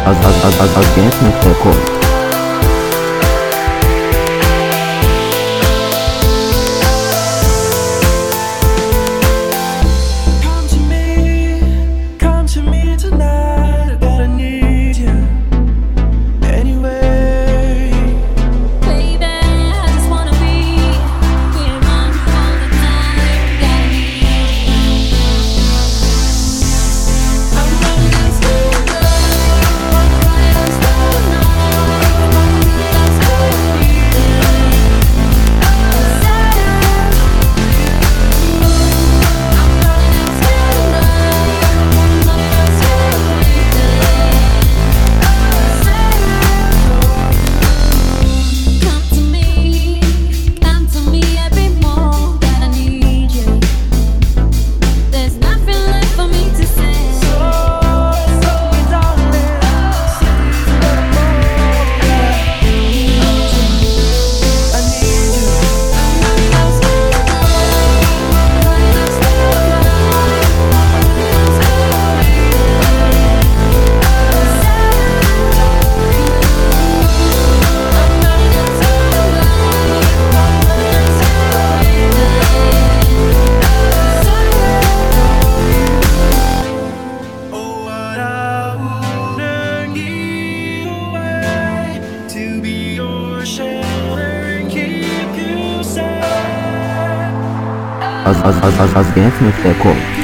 Dance.com. Come to me tonight. I gotta need you anyway. Baby, I just wanna be with you all the time. Gotta need you. I'm running still love. I'm running still love. I'm still feeling sad. I'm running still love. I'm still feeling sad. Come to me every more. Gotta need you. There's nothing left for me to say. Sorry, darling. Say a little more. I need you. Oh, what I wanna give away to be your shelter and keep you safe. Dance.com.